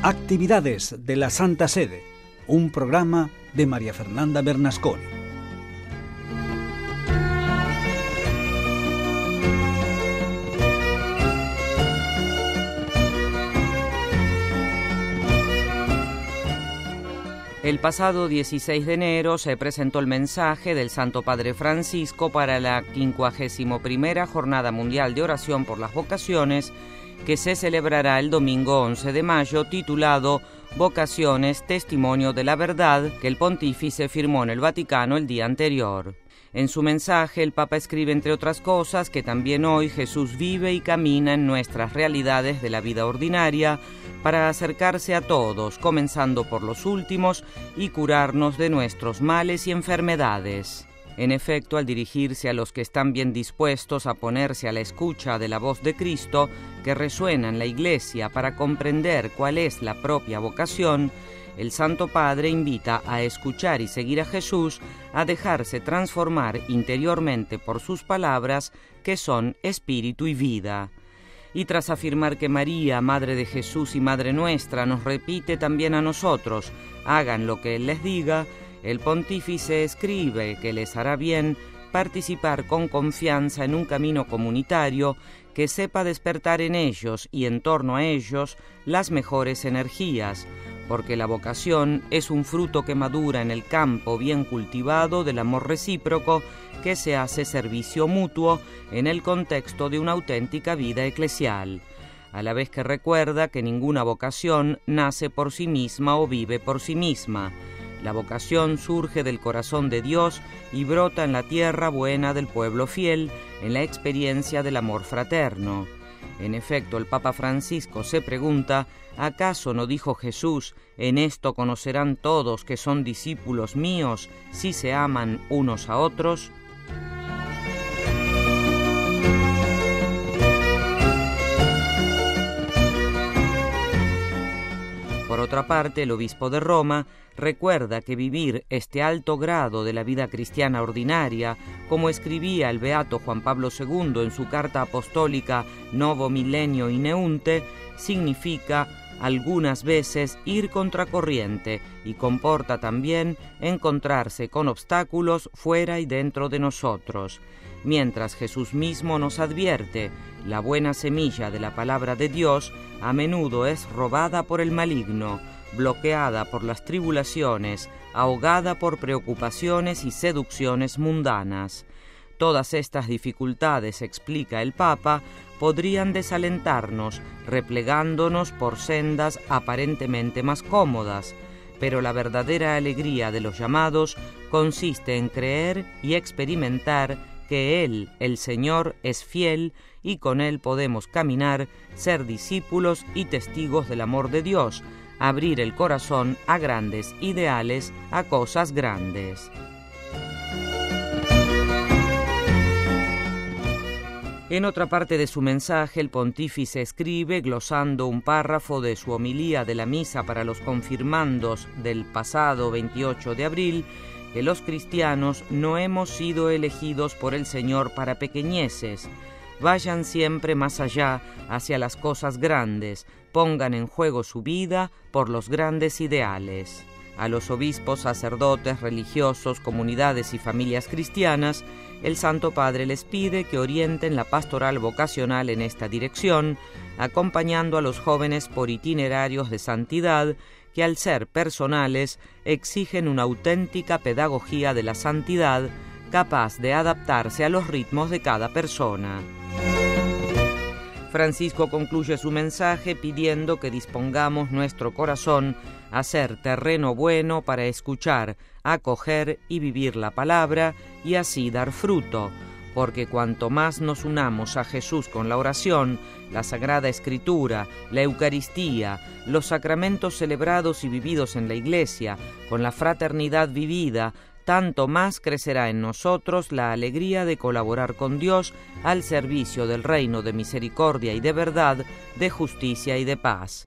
Actividades de la Santa Sede, un programa de María Fernanda Bernasconi. El pasado 16 de enero se presentó el mensaje del Santo Padre Francisco para la 51ª Jornada Mundial de Oración por las Vocaciones, que se celebrará el domingo 11 de mayo, titulado Vocaciones, Testimonio de la Verdad, que el pontífice firmó en el Vaticano el día anterior. En su mensaje, el Papa escribe, entre otras cosas, que también hoy Jesús vive y camina en nuestras realidades de la vida ordinaria para acercarse a todos, comenzando por los últimos, y curarnos de nuestros males y enfermedades. En efecto, al dirigirse a los que están bien dispuestos a ponerse a la escucha de la voz de Cristo, que resuena en la Iglesia para comprender cuál es la propia vocación, el Santo Padre invita a escuchar y seguir a Jesús, a dejarse transformar interiormente por sus palabras, que son espíritu y vida. Y tras afirmar que María, Madre de Jesús y Madre nuestra, nos repite también a nosotros, hagan lo que Él les diga, el pontífice escribe que les hará bien participar con confianza en un camino comunitario que sepa despertar en ellos y en torno a ellos las mejores energías, porque la vocación es un fruto que madura en el campo bien cultivado del amor recíproco que se hace servicio mutuo en el contexto de una auténtica vida eclesial, a la vez que recuerda que ninguna vocación nace por sí misma o vive por sí misma. La vocación surge del corazón de Dios y brota en la tierra buena del pueblo fiel, en la experiencia del amor fraterno. En efecto, el Papa Francisco se pregunta, ¿acaso no dijo Jesús, en esto conocerán todos que son discípulos míos, si se aman unos a otros? Por otra parte, el obispo de Roma recuerda que vivir este alto grado de la vida cristiana ordinaria, como escribía el beato Juan Pablo II en su carta apostólica Novo Millennio Ineunte, significa algunas veces ir contracorriente y comporta también encontrarse con obstáculos fuera y dentro de nosotros. Mientras Jesús mismo nos advierte, la buena semilla de la palabra de Dios a menudo es robada por el maligno, bloqueada por las tribulaciones, ahogada por preocupaciones y seducciones mundanas. Todas estas dificultades, explica el Papa, podrían desalentarnos, replegándonos por sendas aparentemente más cómodas, pero la verdadera alegría de los llamados consiste en creer y experimentar que Él, el Señor, es fiel y con Él podemos caminar, ser discípulos y testigos del amor de Dios, abrir el corazón a grandes ideales, a cosas grandes. En otra parte de su mensaje, el pontífice escribe, glosando un párrafo de su homilía de la misa para los confirmandos del pasado 28 de abril, que los cristianos no hemos sido elegidos por el Señor para pequeñeces. Vayan siempre más allá, hacia las cosas grandes, pongan en juego su vida por los grandes ideales. A los obispos, sacerdotes, religiosos, comunidades y familias cristianas, el Santo Padre les pide que orienten la pastoral vocacional en esta dirección, acompañando a los jóvenes por itinerarios de santidad que, al ser personales, exigen una auténtica pedagogía de la santidad capaz de adaptarse a los ritmos de cada persona. Francisco concluye su mensaje pidiendo que dispongamos nuestro corazón a ser terreno bueno para escuchar, acoger y vivir la palabra y así dar fruto, porque cuanto más nos unamos a Jesús con la oración, la Sagrada Escritura, la Eucaristía, los sacramentos celebrados y vividos en la Iglesia, con la fraternidad vivida, tanto más crecerá en nosotros la alegría de colaborar con Dios al servicio del reino de misericordia y de verdad, de justicia y de paz.